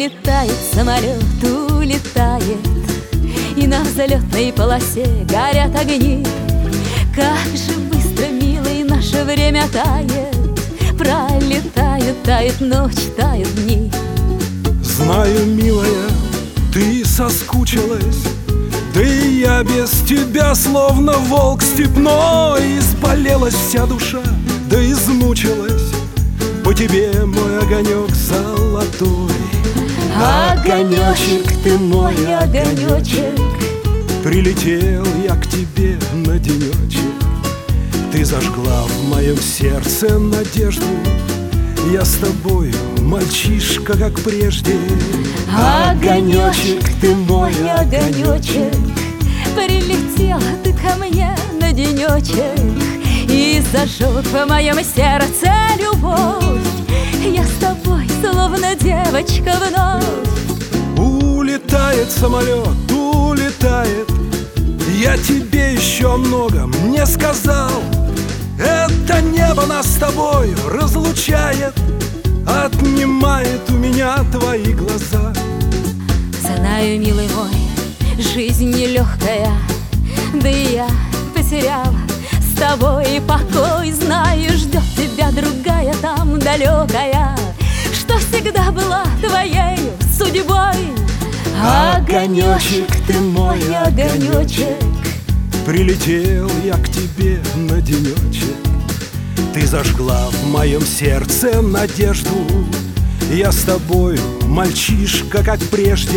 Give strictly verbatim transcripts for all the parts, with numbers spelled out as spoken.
Пролетает самолет, улетает, и на взлетной полосе горят огни. Как же быстро, милый, наше время тает. Пролетает, тает ночь, тают дни. Знаю, милая, ты соскучилась, да и я без тебя словно волк степной. Изболелась вся душа, да измучилась по тебе, мой огонек золотой. Огонечек, ты мой огонечек, прилетел я к тебе на денечек. Ты зажгла в моем сердце надежду. Я с тобою, мальчишка, как прежде. Огонечек, ты мой огонечек, прилетел ты ко мне на денечек и зажег в моем сердце любовь. Я с тобой, словно девочка, вновь. Улетает самолет, улетает. Я тебе еще много не сказал. Это небо нас с тобой разлучает, отнимает у меня твои глаза. Знаю, милый мой, жизнь нелегкая, да и я потеряла с тобой покой. Знаю, ждет тебя другая там далекая, что всегда была твоей судьбой. Огонечек, ты мой огонечек, прилетел я к тебе на денечек. Ты зажгла в моем сердце надежду. Я с тобою, мальчишка, как прежде.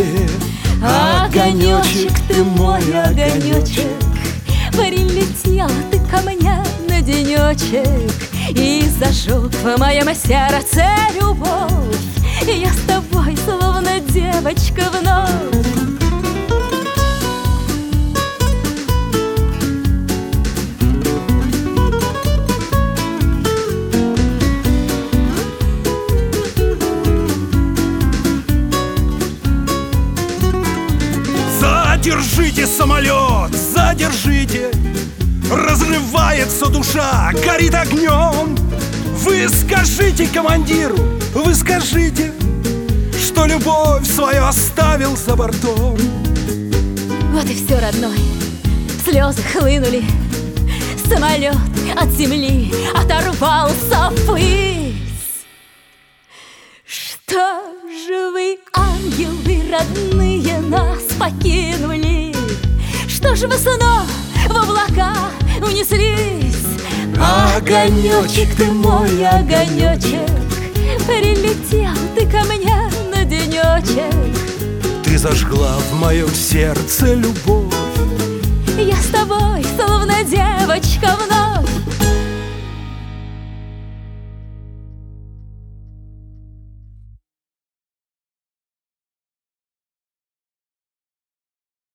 Огонечек, ты мой огонечек, прилетел ты ко мне на денечек и зажег в моем сердце любовь. Я с тобой, словно девочка, вновь. Задержите самолет, задержите. Разрывается душа, горит огнем. Вы скажите командиру, вы скажите, что любовь свою оставил за бортом. Вот и все, родной, слезы хлынули. Самолет от земли оторвался ввысь. Что же вы, ангелы родные, нас покинули? Что же вы снова в облака унеслись? Огонечек, ты мой огонечек, прилетел ты ко мне на денечек. Ты зажгла в моем сердце любовь. Я с тобой, словно девочка, вновь.